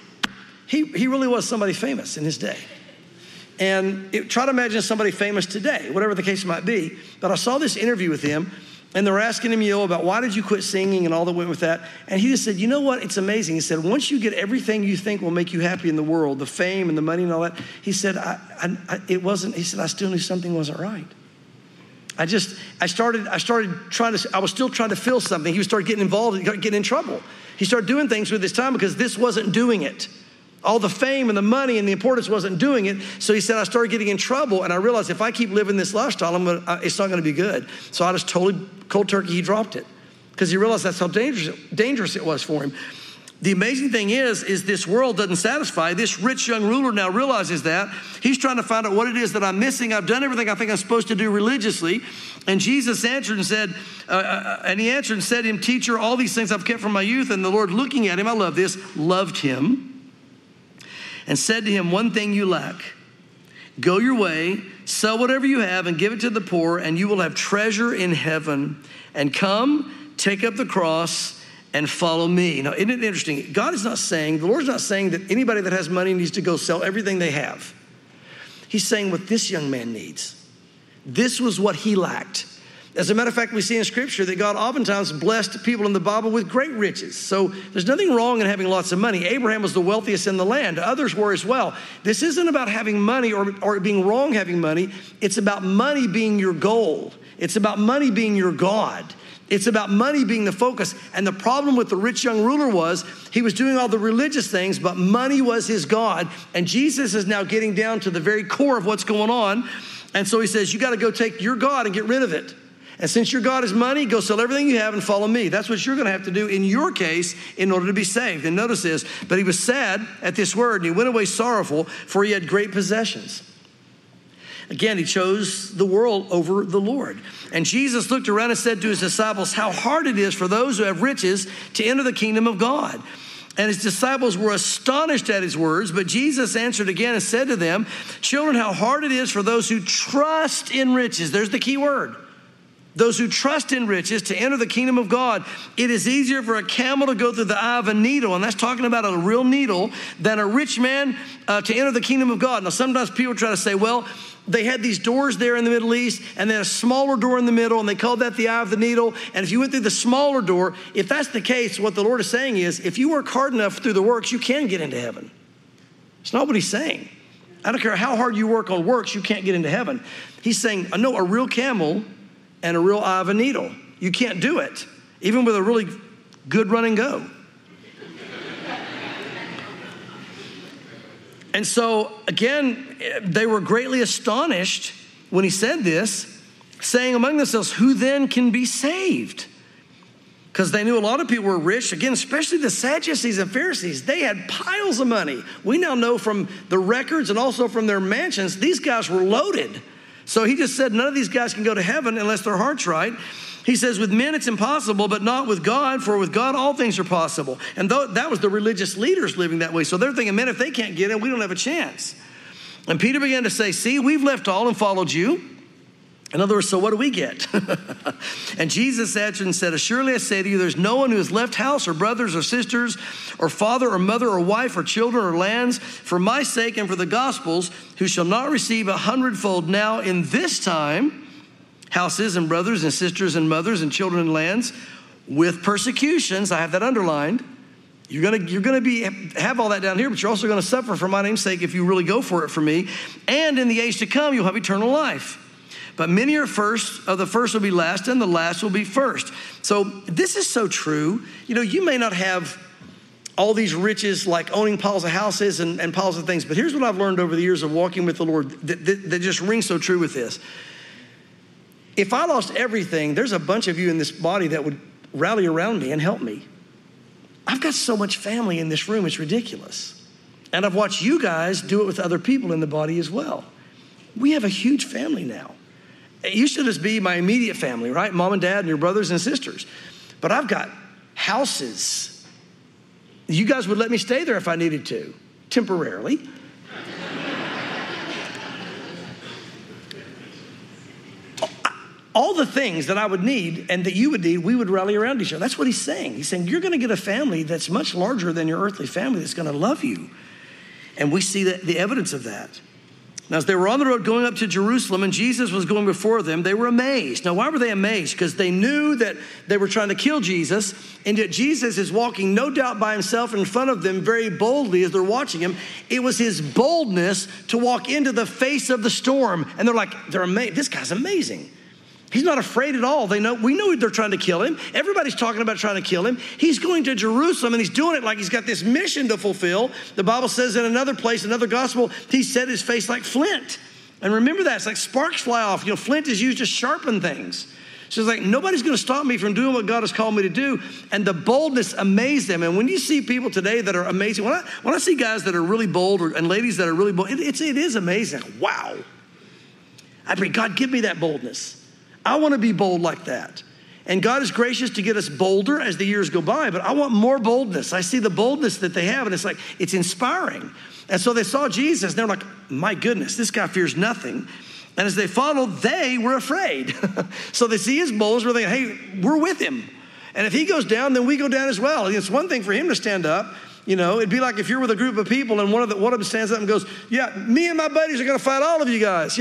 he really was somebody famous in his day. And try to imagine somebody famous today, whatever the case might be. But I saw this interview with him, and they were asking him, about why did you quit singing and all that went with that. And he just said, you know what? It's amazing. He said, once you get everything you think will make you happy in the world, the fame and the money and all that, he said, it wasn't, he said, I still knew something wasn't right. I was still trying to feel something. He started getting involved, getting in trouble. He started doing things with his time because this wasn't doing it. All the fame and the money and the importance wasn't doing it. So he said, I started getting in trouble, and I realized if I keep living this lifestyle, it's not going to be good. So I just totally, cold turkey, he dropped it because he realized that's how dangerous it was for him. The amazing thing is this world doesn't satisfy. This rich young ruler now realizes that. He's trying to find out what it is that I'm missing. I've done everything I think I'm supposed to do religiously. And Jesus answered and said, he answered and said to him, Teacher, all these things I've kept from my youth. And the Lord, looking at him, I love this, loved him and said to him, one thing you lack. Go your way, sell whatever you have and give it to the poor, and you will have treasure in heaven. And come, take up the cross and follow me. Now, isn't it interesting? God is not saying, the Lord's not saying that anybody that has money needs to go sell everything they have. He's saying what this young man needs. This was what he lacked. As a matter of fact, we see in Scripture that God oftentimes blessed people in the Bible with great riches. So there's nothing wrong in having lots of money. Abraham was the wealthiest in the land. Others were as well. This isn't about having money or being wrong having money. It's about money being your goal. It's about money being your God. It's about money being the focus. And the problem with the rich young ruler was he was doing all the religious things, but money was his God. And Jesus is now getting down to the very core of what's going on. And so he says, you got to go take your God and get rid of it. And since your God is money, go sell everything you have and follow me. That's what you're going to have to do in your case in order to be saved. And notice this, but he was sad at this word and he went away sorrowful, for he had great possessions. Again, he chose the world over the Lord. And Jesus looked around and said to his disciples, how hard it is for those who have riches to enter the kingdom of God. And his disciples were astonished at his words, but Jesus answered again and said to them, children, how hard it is for those who trust in riches. There's the key word. Those who trust in riches to enter the kingdom of God. It is easier for a camel to go through the eye of a needle, and that's talking about a real needle, than a rich man to enter the kingdom of God. Now, sometimes people try to say, well, they had these doors there in the Middle East, and then a smaller door in the middle, and they called that the eye of the needle. And if you went through the smaller door, if that's the case, what the Lord is saying is, if you work hard enough through the works, you can get into heaven. It's not what he's saying. I don't care how hard you work on works, you can't get into heaven. He's saying, no, a real camel and a real eye of a needle. You can't do it, even with a really good run and go. And so, again, they were greatly astonished when he said this, saying among themselves, who then can be saved? Because they knew a lot of people were rich. Again, especially the Sadducees and Pharisees. They had piles of money. We now know from the records and also from their mansions, these guys were loaded. So he just said none of these guys can go to heaven unless their heart's right. He says with men it's impossible, but not with God, for with God all things are possible. And that was the religious leaders living that way. So they're thinking, man, if they can't get in, we don't have a chance. And Peter began to say, see, we've left all and followed you. In other words, so what do we get? And Jesus answered and said, assuredly I say to you, there's no one who has left house or brothers or sisters or father or mother or wife or children or lands for my sake and for the gospel's, who shall not receive 100-fold now in this time, houses and brothers and sisters and mothers and children and lands, with persecutions. I have that underlined. You're gonna have all that down here, but you're also gonna suffer for my name's sake if you really go for it for me. And in the age to come, you'll have eternal life. But many are first, of the first will be last, and the last will be first. So this is so true. You know, you may not have all these riches like owning piles of houses and piles of things, but here's what I've learned over the years of walking with the Lord that just rings so true with this. If I lost everything, there's a bunch of you in this body that would rally around me and help me. I've got so much family in this room, it's ridiculous. And I've watched you guys do it with other people in the body as well. We have a huge family now. It used to just be my immediate family, right? Mom and dad and your brothers and sisters. But I've got houses. You guys would let me stay there if I needed to, temporarily. All the things that I would need and that you would need, we would rally around each other. That's what he's saying. He's saying, you're going to get a family that's much larger than your earthly family that's going to love you. And we see the evidence of that. Now, as they were on the road going up to Jerusalem and Jesus was going before them, they were amazed. Now, why were they amazed? Because they knew that they were trying to kill Jesus, and yet Jesus is walking, no doubt by himself in front of them very boldly as they're watching him. It was his boldness to walk into the face of the storm. And they're like, they're amazed. This guy's amazing. He's not afraid at all. We know they're trying to kill him. Everybody's talking about trying to kill him. He's going to Jerusalem, and he's doing it like he's got this mission to fulfill. The Bible says in another place, another gospel, he set his face like flint. And remember that. It's like sparks fly off. Flint is used to sharpen things. So it's like, nobody's going to stop me from doing what God has called me to do. And the boldness amazed them. And when you see people today that are amazing, when I see guys that are really bold and ladies that are really bold, it is amazing. Wow. I pray, God, give me that boldness. I want to be bold like that. And God is gracious to get us bolder as the years go by, but I want more boldness. I see the boldness that they have, and it's like, it's inspiring. And so they saw Jesus, and they're like, my goodness, this guy fears nothing. And as they followed, they were afraid. So they see his boldness, where they, hey, we're with him. And if he goes down, then we go down as well. And it's one thing for him to stand up. It'd be like if you're with a group of people and one of them stands up and goes, yeah, me and my buddies are going to fight all of you guys.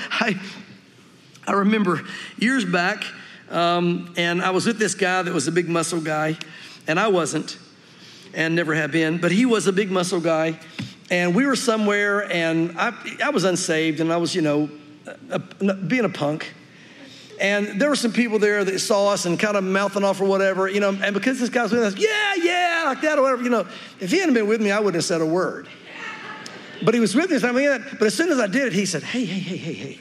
I remember years back, and I was with this guy that was a big muscle guy, and I wasn't, and never have been, but he was a big muscle guy, and we were somewhere, and I was unsaved, and I was, being a punk, and there were some people there that saw us and kind of mouthing off or whatever, and because this guy was with us, yeah, like that or whatever, if he hadn't been with me, I wouldn't have said a word. But he was with me, but as soon as I did it, he said, hey.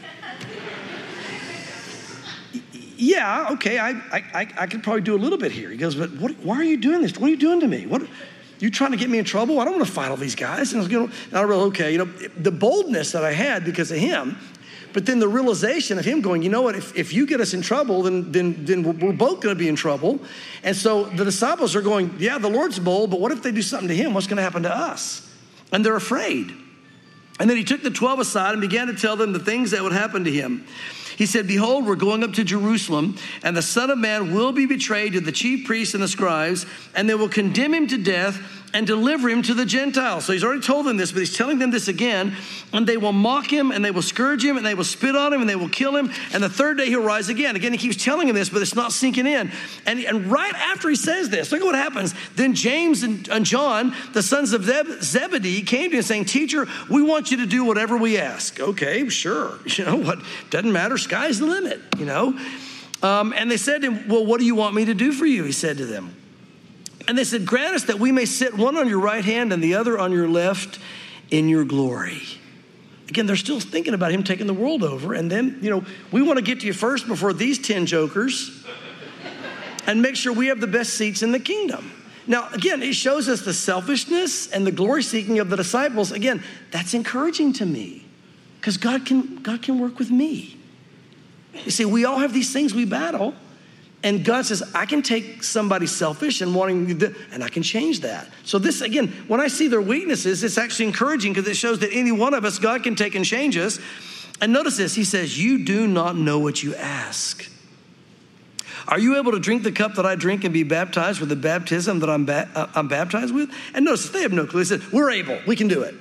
Yeah, okay, I could probably do a little bit here. He goes, but why are you doing this? What are you doing to me? You trying to get me in trouble? I don't want to fight all these guys. And I realized, okay, the boldness that I had because of him, but then the realization of him going, you know what, if you get us in trouble, then we're both going to be in trouble. And so the disciples are going, yeah, the Lord's bold, but what if they do something to him? What's going to happen to us? And they're afraid. And then he took the 12 aside and began to tell them the things that would happen to him. He said, behold, we're going up to Jerusalem, and the Son of Man will be betrayed to the chief priests and the scribes, and they will condemn him to death and deliver him to the Gentiles. So he's already told them this, but he's telling them this again. And they will mock him, and they will scourge him, and they will spit on him, and they will kill him. And the third day he'll rise again. Again, he keeps telling him this, but it's not sinking in. And right after he says this, look at what happens. Then James and John, the sons of Zebedee, came to him saying, teacher, we want you to do whatever we ask. Okay, sure. What? Doesn't matter. Sky's the limit, And they said to him, well, what do you want me to do for you? He said to them. And they said, grant us that we may sit one on your right hand and the other on your left in your glory. Again, they're still thinking about him taking the world over. And then, we want to get to you first before these 10 jokers and make sure we have the best seats in the kingdom. Now, again, it shows us the selfishness and the glory seeking of the disciples. Again, that's encouraging to me because God can work with me. You see, we all have these things we battle. And God says, I can take somebody selfish and and I can change that. So this, again, when I see their weaknesses, it's actually encouraging because it shows that any one of us, God can take and change us. And notice this, he says, you do not know what you ask. Are you able to drink the cup that I drink and be baptized with the baptism that I'm baptized with? And notice, they have no clue. He said, we're able, we can do it.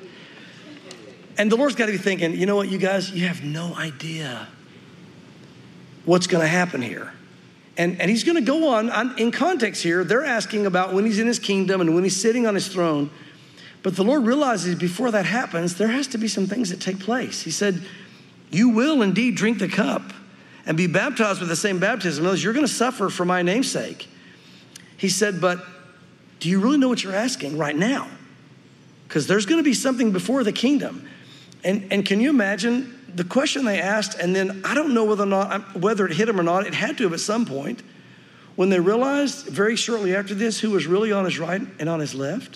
And the Lord's got to be thinking, you know what, you guys, you have no idea what's going to happen here. And he's going to go on in context here. They're asking about when he's in his kingdom and when he's sitting on his throne. But the Lord realizes before that happens, there has to be some things that take place. He said, you will indeed drink the cup and be baptized with the same baptism. In other words, you're going to suffer for my name's sake. He said, but do you really know what you're asking right now? Because there's going to be something before the kingdom. And can you imagine the question they asked, and then I don't know whether it hit them or not. It had to have at some point when they realized very shortly after this who was really on his right and on his left.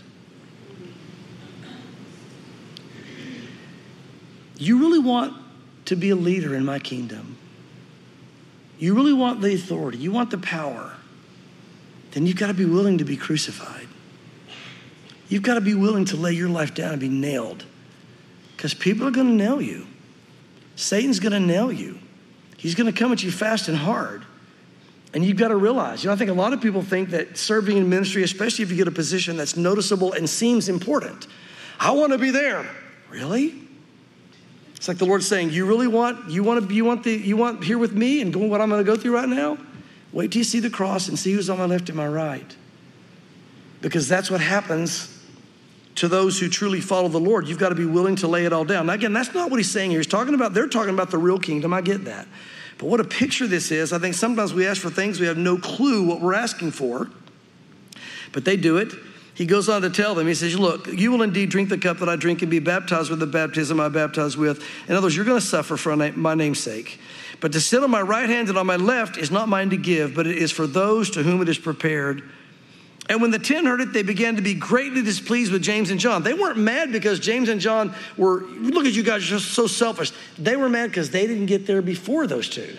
You really want to be a leader in my kingdom. You really want the authority. You want the power. Then you've got to be willing to be crucified. You've got to be willing to lay your life down and be nailed. Because people are going to nail you. Satan's going to nail you. He's going to come at you fast and hard. And you've got to realize, I think a lot of people think that serving in ministry, especially if you get a position that's noticeable and seems important, I want to be there. Really? It's like the Lord's saying, you want here with me and going what I'm going to go through right now? Wait till you see the cross and see who's on my left and my right. Because that's what happens to those who truly follow the Lord. You've got to be willing to lay it all down. Now, again, that's not what he's saying here. They're talking about the real kingdom. I get that. But what a picture this is. I think sometimes we ask for things we have no clue what we're asking for, but they do it. He goes on to tell them, he says, look, you will indeed drink the cup that I drink and be baptized with the baptism I baptize with. In other words, you're going to suffer for my name's sake. But to sit on my right hand and on my left is not mine to give, but it is for those to whom it is prepared. And when the 10 heard it, they began to be greatly displeased with James and John. They weren't mad because James and John were, look at you guys, you're just so selfish. They were mad because they didn't get there before those two.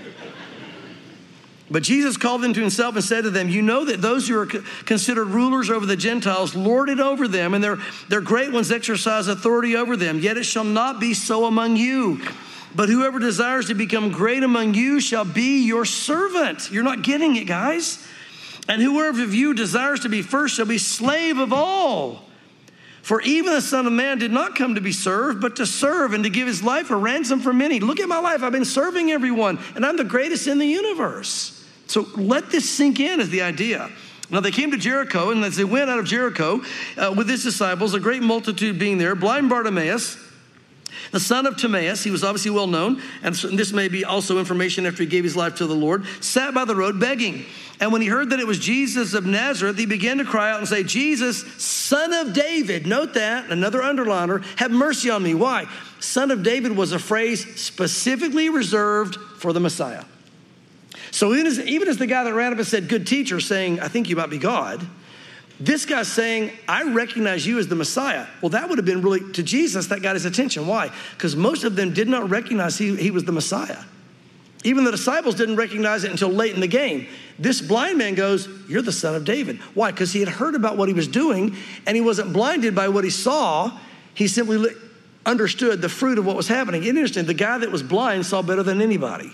But Jesus called them to himself and said to them, you know that those who are considered rulers over the Gentiles lord it over them, and their great ones exercise authority over them. Yet it shall not be so among you. But whoever desires to become great among you shall be your servant. You're not getting it, guys. And whoever of you desires to be first shall be slave of all. For even the Son of Man did not come to be served, but to serve and to give his life a ransom for many. Look at my life. I've been serving everyone, and I'm the greatest in the universe. So let this sink in is the idea. Now they came to Jericho, and as they went out of Jericho with his disciples, a great multitude being there, blind Bartimaeus, the son of Timaeus, he was obviously well known, and this may be also information after he gave his life to the Lord, sat by the road begging. And when he heard that it was Jesus of Nazareth, he began to cry out and say, Jesus, son of David, note that, another underliner, have mercy on me. Why? Son of David was a phrase specifically reserved for the Messiah. So even as the guy that ran up and said, good teacher, saying, I think you might be God, this guy's saying, I recognize you as the Messiah. Well, that would have been really, to Jesus, that got his attention. Why? Because most of them did not recognize he was the Messiah. Even the disciples didn't recognize it until late in the game. This blind man goes, you're the son of David. Why? Because he had heard about what he was doing, and he wasn't blinded by what he saw. He simply understood the fruit of what was happening. Interesting, the guy that was blind saw better than anybody.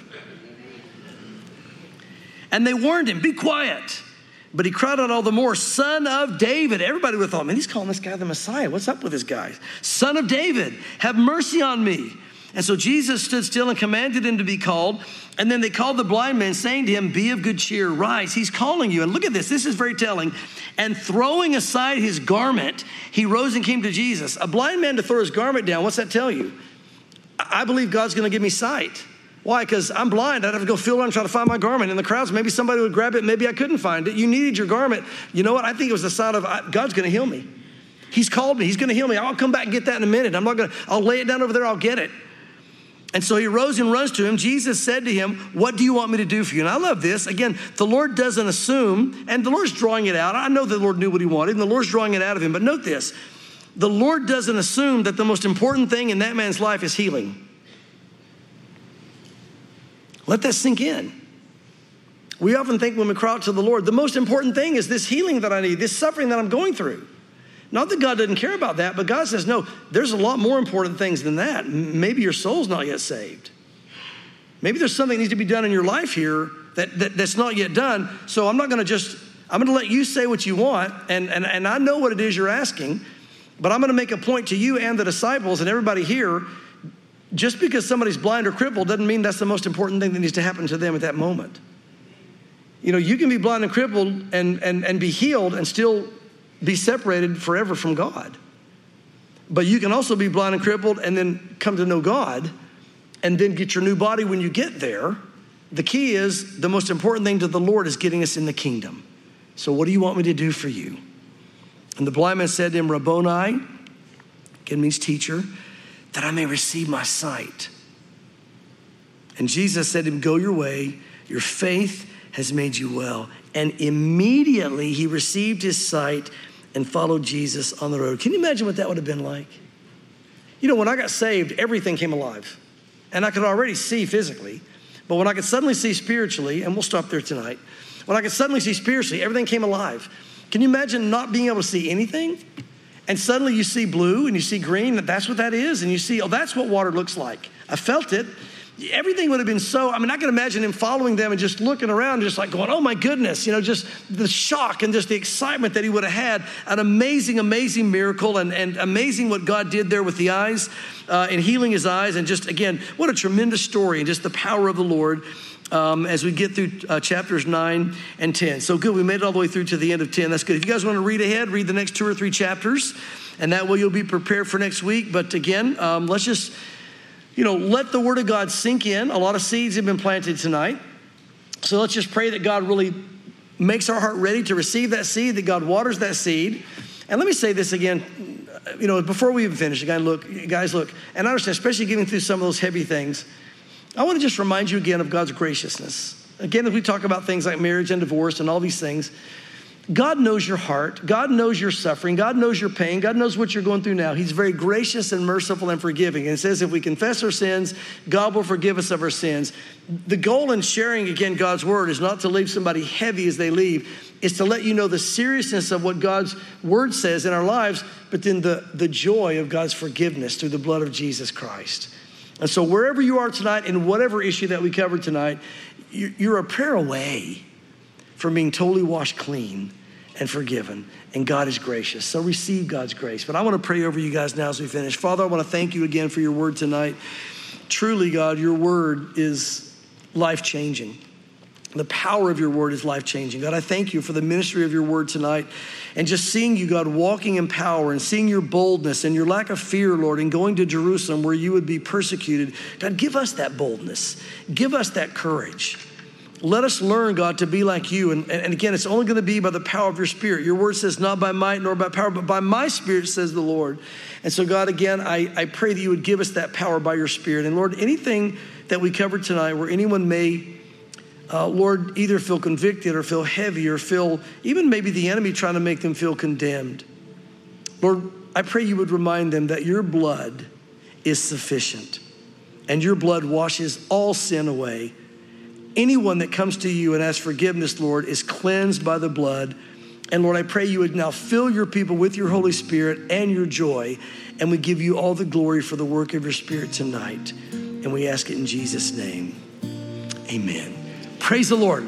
And they warned him, be quiet. But he cried out all the more, son of David. Everybody would have thought, man, he's calling this guy the Messiah. What's up with this guy? Son of David, have mercy on me. And so Jesus stood still and commanded him to be called. And then they called the blind man, saying to him, be of good cheer, rise, he's calling you. And look at this is very telling. And throwing aside his garment, he rose and came to Jesus. A blind man to throw his garment down, what's that tell you? I believe God's going to give me sight. Why? Because I'm blind. I'd have to go feel around and try to find my garment in the crowds. Maybe somebody would grab it. Maybe I couldn't find it. You needed your garment. You know what? I think it was the sign of God's going to heal me. He's called me. He's going to heal me. I'll come back and get that in a minute. I'll lay it down over there. I'll get it. And so he rose and runs to him. Jesus said to him, what do you want me to do for you? And I love this. Again, the Lord doesn't assume, and the Lord's drawing it out. I know the Lord knew what he wanted, and the Lord's drawing it out of him. But note this. The Lord doesn't assume that the most important thing in that man's life is healing. Let that sink in. We often think when we cry out to the Lord, the most important thing is this healing that I need, this suffering that I'm going through. Not that God doesn't care about that, but God says, no, there's a lot more important things than that. Maybe your soul's not yet saved. Maybe there's something that needs to be done in your life here that's not yet done. So I'm going to let you say what you want, and I know what it is you're asking, but I'm going to make a point to you and the disciples and everybody here. Just because somebody's blind or crippled doesn't mean that's the most important thing that needs to happen to them at that moment. You know, you can be blind and crippled and be healed and still be separated forever from God. But you can also be blind and crippled and then come to know God and then get your new body when you get there. The key is the most important thing to the Lord is getting us in the kingdom. So what do you want me to do for you? And the blind man said to him, Rabboni, again means teacher, that I may receive my sight. And Jesus said to him, go your way, your faith has made you well. And immediately he received his sight and followed Jesus on the road. Can you imagine what that would have been like? You know, when I got saved, everything came alive. And I could already see physically. But when I could suddenly see spiritually, and we'll stop there tonight. When I could suddenly see spiritually, everything came alive. Can you imagine not being able to see anything? And suddenly you see blue and you see green, and that's what that is. And you see, oh, that's what water looks like. I felt it. Everything would have been so, I can imagine him following them and just looking around, just like going, oh my goodness, you know, just the shock and just the excitement that he would have had. An amazing, amazing miracle and amazing what God did there with the eyes and healing his eyes. And just, again, what a tremendous story and just the power of the Lord as we get through chapters 9 and 10. So good, we made it all the way through to the end of 10. That's good. If you guys want to read ahead, read the next 2 or 3 chapters, and that way you'll be prepared for next week. But again, let's just... let the word of God sink in. A lot of seeds have been planted tonight. So let's just pray that God really makes our heart ready to receive that seed, that God waters that seed. And let me say this again, before we even finish, guys, look, and I understand, especially getting through some of those heavy things, I want to just remind you again of God's graciousness. Again, as we talk about things like marriage and divorce and all these things, God knows your heart. God knows your suffering. God knows your pain. God knows what you're going through now. He's very gracious and merciful and forgiving. And it says if we confess our sins, God will forgive us of our sins. The goal in sharing, again, God's word is not to leave somebody heavy as they leave. It's to let you know the seriousness of what God's word says in our lives, but then the joy of God's forgiveness through the blood of Jesus Christ. And so wherever you are tonight, in whatever issue that we covered tonight, you're a prayer away from being totally washed clean and forgiven. And God is gracious. So receive God's grace. But I want to pray over you guys now as we finish. Father, I want to thank you again for your word tonight. Truly, God, your word is life-changing. The power of your word is life-changing. God, I thank you for the ministry of your word tonight and just seeing you, God, walking in power and seeing your boldness and your lack of fear, Lord, and going to Jerusalem where you would be persecuted. God, give us that boldness. Give us that courage. Let us learn, God, to be like you. And again, it's only going to be by the power of your Spirit. Your word says, not by might nor by power, but by my Spirit, says the Lord. And so, God, again, I pray that you would give us that power by your Spirit. And Lord, anything that we covered tonight where anyone may, Lord, either feel convicted or feel heavy or feel even maybe the enemy trying to make them feel condemned, Lord, I pray you would remind them that your blood is sufficient and your blood washes all sin away. Anyone that comes to you and asks forgiveness, Lord, is cleansed by the blood. And Lord, I pray you would now fill your people with your Holy Spirit and your joy. And we give you all the glory for the work of your Spirit tonight. And we ask it in Jesus' name. Amen. Praise the Lord.